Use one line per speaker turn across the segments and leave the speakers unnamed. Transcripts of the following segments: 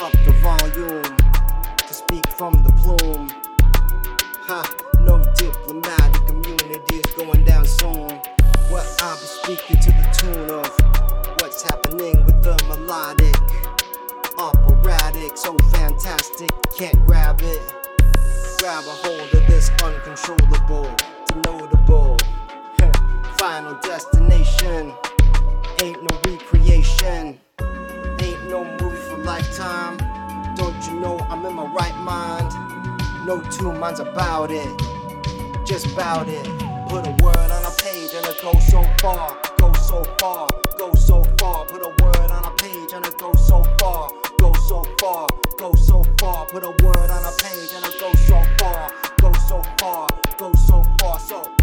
up the volume to speak from the plume. No diplomatic immunity is going down soon. Well, I'll be speaking to the tune of what's happening with the melodic, operatic, so fantastic, can't grab it. Grab a hold of this uncontrollable, denotable, final destination. Ain't no recreation, ain't no movie for lifetime. Don't you know I'm in my right mind? No two minds about it, just bout it. Put a word on a page and it goes so far, goes so far, goes so far. Put a word on a page and it goes so far, goes so far, goes so far. Put a word on a page and it goes so far, goes so far, goes so far.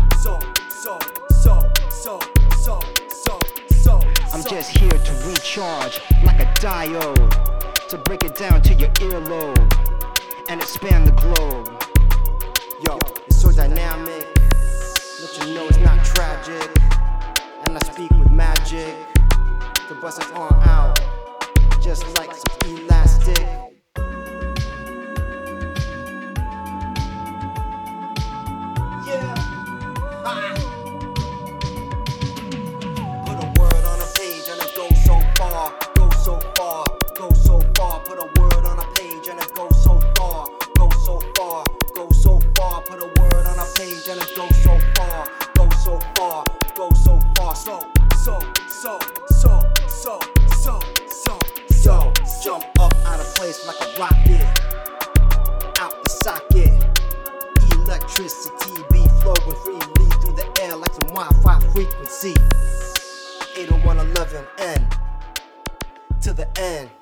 I'm just here to recharge like a diode, to break it down to your earlobe and expand the globe. Yo, it's so dynamic, let you know it's not tragic. And I speak with magic to bust it on out, just like some elastic. Yeah, put a word on a page and it goes so far, goes so far, goes so far. Put a word on a page and it goes so far, goes so far, goes so far. Put a word on a page and it goes so far, goes so far, goes so far. So, jump up out of place like a rocket, out the socket. Electricity be flowing freely through the air like some Wi-Fi frequency. 801.11 N to the end.